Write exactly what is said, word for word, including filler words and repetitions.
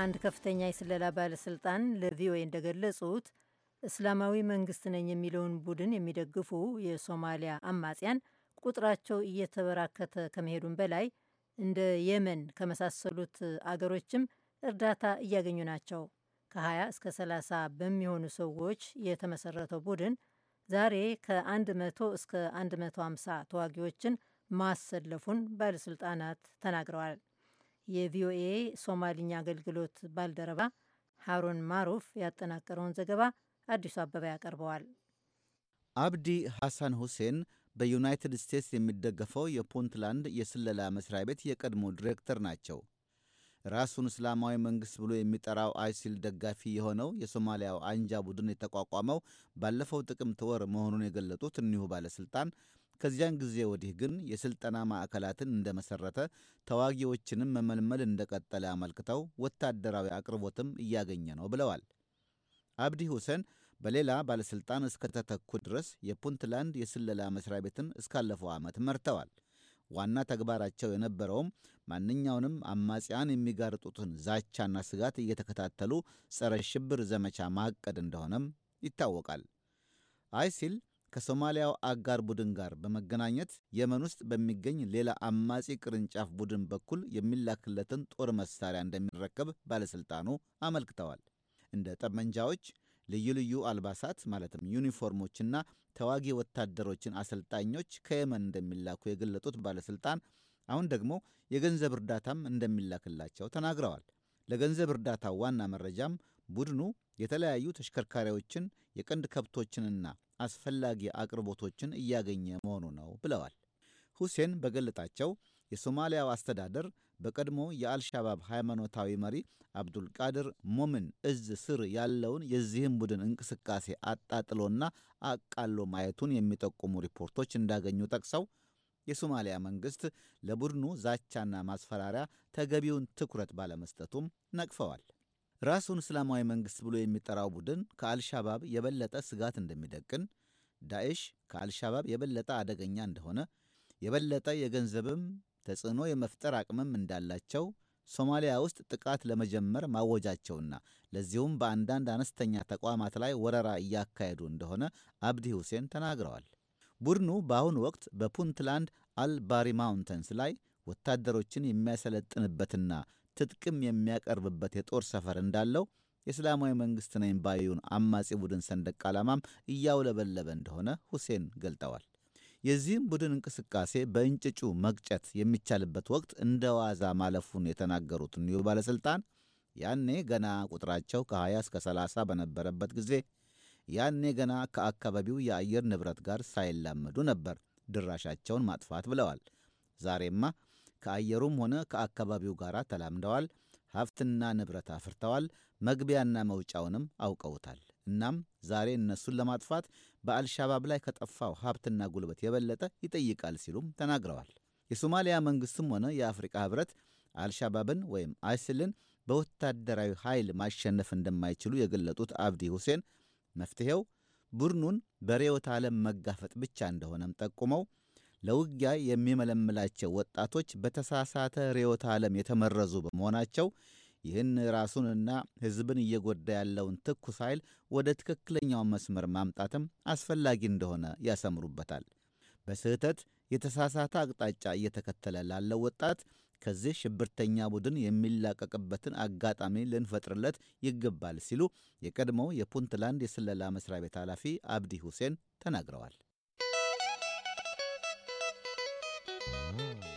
አንድ ከፍተኛ የስለላ ባለስልጣን ለቪኦኤ እንደገለጹት እስላማዊ መንግስት ነኝ የሚለውን ቡድን የሚደግፉ የሶማሊያ አማጽያን ቁጥራቸው እየተበራከተ ከመሄዱም በላይ እንደ የመን ከመሳሰሉት አገሮችም እርዳታ እያገኙ ናቸው። ከ20 እስከ ሰላሳ በሚሆኑ ሰዎች የተመሰረተው ቡድን ዛሬ ከ100 እስከ መቶ ሃምሳ ተዋጊዎችን ማሰለፉን ባለሥልጣናት ተናግረዋል። የቪኦኤ ሶማሊኛ አገልግሎት ባልደረባ ሃሩን ማሩፍ ያጠናቀረውን ዘገባ አዲሱ አበባ ያቀርበዋል። አብዲ ሐሳን ሁሴን በዩናይትድ ስቴትስ የሚደገፈው የፑንትላንድ የስለላ መስሪያ ቤት የቀድሞ ዲሬክተር ናቸው። ራሱን እስላማዊ መንግሥት ብሎ የሚጠራው አይሲል ደጋፊ የሆነው የሶማሊያው አንጃ ቡድን የተቋቋመው ባለፈው ጥቅምት ወር መሆኑን የገለጡት እኒሁ ባለሥልጣን ከዚያን ጊዜ ወዲህ ግን የሥልጠና ማዕከላትን እንደመሠረተ ተዋጊዎችንም መመልመል እንደቀጠለ አመልክተው ወታደራዊ አቅርቦትም እያገኘ ነው ብለዋል። አብዲ ሁሴን በሌላ ባለሥልጣን እስከተተኩ ድረስ የፑንትላንድ የስለላ መስሪያ ቤትን እስካለፈው ዓመት መርተዋል። ዋና ተግባራቸው የነበረውም ማንኛውንም አማጽያን የሚጋርጡትን ዛቻና ስጋት እየተከታተሉ ጸረ ሽብር ዘመቻ ማቀድ እንደሆነም ይታወቃል። አይሲል ከሶማሊያው አጋር ቡድን ጋር በመገናኘት የመን ውስጥ በሚገኝ ሌላ አማጺ ቅርንጫፍ ቡድን በኩል የሚላክለትን ጦር መሳሪያ እንደሚረከብ ባለሥልጣኑ አመልክተዋል። እንደ ጠመንጃዎች፣ ልዩ ልዩ አልባሳት ማለትም ዩኒፎርሞችና ተዋጊ ወታደሮችን አሰልጣኞች ከየመን እንደሚላኩ የገለጡት ባለሥልጣን አሁን ደግሞ የገንዘብ እርዳታም እንደሚላክላቸው ተናግረዋል። ለገንዘብ እርዳታው ዋና መረጃም ቡድኑ የተለያዩ ተሽከርካሪዎችን፣ የቀንድ ከብቶችንና አስፈላጊ አቅርቦቶችን እያገኘ መሆኑ ነው ብለዋል። ሁሴን በገለጣቸው የሶማሊያው አስተዳደር በቀድሞ የአልሻባብ ሃይማኖታዊ መሪ አብዱልቃድር ሞምን እዝ ስር ያለውን የዚህም ቡድን እንቅስቃሴ አጣጥሎና አቃሎ ማየቱን የሚጠቁሙ ሪፖርቶች እንዳገኙ ጠቅሰው የሶማሊያ መንግሥት ለቡድኑ ዛቻና ማስፈራሪያ ተገቢውን ትኩረት ባለመስጠቱም ነቅፈዋል። ራሱን እስላማዊ መንግሥት ብሎ የሚጠራው ቡድን ከአልሻባብ የበለጠ ስጋት እንደሚደቅን፣ ዳኤሽ ከአልሻባብ የበለጠ አደገኛ እንደሆነ፣ የበለጠ የገንዘብም ተጽዕኖ የመፍጠር አቅምም እንዳላቸው ሶማሊያ ውስጥ ጥቃት ለመጀመር ማወጃቸውና ለዚሁም በአንዳንድ አነስተኛ ተቋማት ላይ ወረራ እያካሄዱ እንደሆነ አብዲ ሁሴን ተናግረዋል። ቡድኑ በአሁኑ ወቅት በፑንትላንድ አልባሪ ማውንተንስ ላይ ወታደሮችን የሚያሰለጥንበትና ትጥቅም የሚያቀርብበት የጦር ሰፈር እንዳለው የእስላማዊ መንግሥት ነኝ ባዩን አማጺ ቡድን ሰንደቅ ዓላማም እያውለበለበ እንደሆነ ሁሴን ገልጠዋል። የዚህም ቡድን እንቅስቃሴ በእንጭጩ መግጨት የሚቻልበት ወቅት እንደ ዋዛ ማለፉን የተናገሩት እኒሁ ባለሥልጣን ያኔ ገና ቁጥራቸው ከ20 እስከ ሰላሳ በነበረበት ጊዜ ያኔ ገና ከአካባቢው የአየር ንብረት ጋር ሳይላመዱ ነበር ድራሻቸውን ማጥፋት ብለዋል። ዛሬማ ከአየሩም ሆነ ከአካባቢው ጋር ተላምደዋል። ሀብትና ንብረት አፍርተዋል። መግቢያና መውጫውንም አውቀውታል። እናም ዛሬ እነሱን ለማጥፋት በአልሻባብ ላይ ከጠፋው ሀብትና ጉልበት የበለጠ ይጠይቃል ሲሉም ተናግረዋል። የሶማሊያ መንግሥትም ሆነ የአፍሪካ ኅብረት አልሻባብን ወይም አይሲልን በወታደራዊ ኃይል ማሸነፍ እንደማይችሉ የገለጡት አብዲ ሁሴን መፍትሔው ቡድኑን በርዕዮተ ዓለም መጋፈጥ ብቻ እንደሆነም ጠቁመው ለውጊያ የሚመለምላቸው ወጣቶች በተሳሳተ ርዕዮተ ዓለም የተመረዙ በመሆናቸው ይህን ራሱንና ሕዝብን እየጎዳ ያለውን ትኩስ ኃይል ወደ ትክክለኛው መስመር ማምጣትም አስፈላጊ እንደሆነ ያሰምሩበታል። በስህተት የተሳሳተ አቅጣጫ እየተከተለ ላለው ወጣት ከዚህ ሽብርተኛ ቡድን የሚላቀቅበትን አጋጣሚ ልንፈጥርለት ይገባል ሲሉ የቀድሞው የፑንትላንድ የስለላ መስሪያ ቤት ኃላፊ አብዲ ሁሴን ተናግረዋል።